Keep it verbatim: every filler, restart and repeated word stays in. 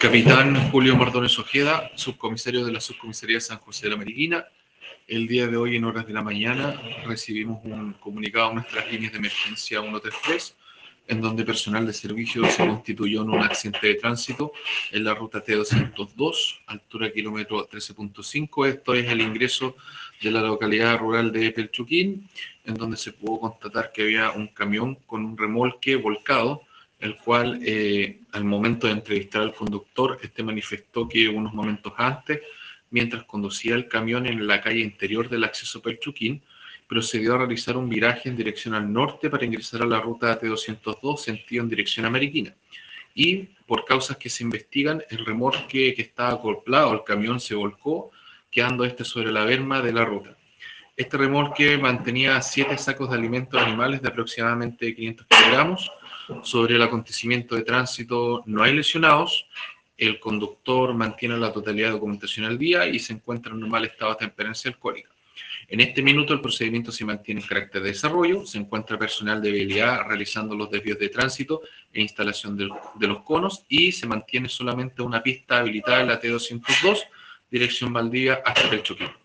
Capitán Julio Mardones Ojeda, subcomisario de la Subcomisaría de San José de la Mariquina. El día de hoy, en horas de la mañana, recibimos un comunicado a nuestras líneas de emergencia ciento treinta y tres, en donde personal de servicio se constituyó en un accidente de tránsito en la ruta T doscientos dos, altura kilómetro trece punto cinco. Esto es el ingreso de la localidad rural de Pelchuquín, en donde se pudo constatar que había un camión con un remolque volcado, el cual eh, al momento de entrevistar al conductor, este manifestó que unos momentos antes, mientras conducía el camión en la calle interior del acceso a Pelchuquín, procedió a realizar un viraje en dirección al norte para ingresar a la ruta T doscientos dos, sentido en dirección a Mariquina. Y por causas que se investigan, el remolque que estaba acoplado al camión se volcó, quedando este sobre la berma de la ruta. Este remolque mantenía siete sacos de alimentos animales de aproximadamente quinientos kilogramos. Sobre el acontecimiento de tránsito no hay lesionados. El conductor mantiene la totalidad de documentación al día y se encuentra en un mal estado de temperancia alcohólica. En este minuto el procedimiento se mantiene en carácter de desarrollo. Se encuentra personal de vialidad realizando los desvíos de tránsito e instalación de, de los conos, y se mantiene solamente una pista habilitada en la T doscientos dos, dirección Valdivia hasta Pelchuquín.